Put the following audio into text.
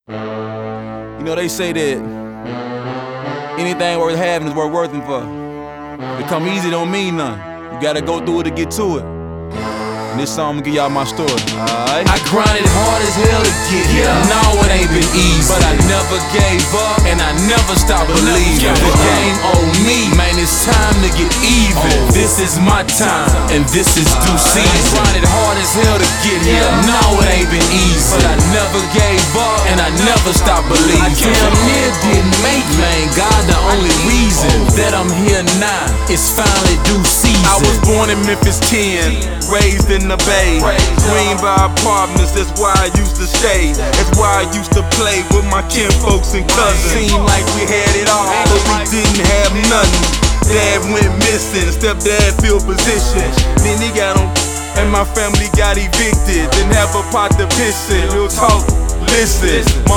You know, they say that anything worth having is worth working for. If it come easy, don't mean nothing. You gotta go through it to get to it. And this song I'ma give y'all my story, alright? I grinded hard as hell to get here. No, it ain't been easy, but I never gave up and I never stopped believing. The game owed me, man, it's time to get even. This is my time, and this is due season. I grinded hard as hell to get here. No, it ain't been easy, but I never gave up and I never stopped believing. I damn near didn't make, man, God the only reason that I'm here now is finally due season. I was born in Memphis 10, raised in the Bay, Green by apartments, that's why I used to stay. That's why I used to play with my kinfolks and cousins. Seemed like we had it all, but we didn't have nothing. Dad went missing, stepdad filled position. Then he got on, and my family got evicted. Didn't have a pot to piss in, real talk, listen.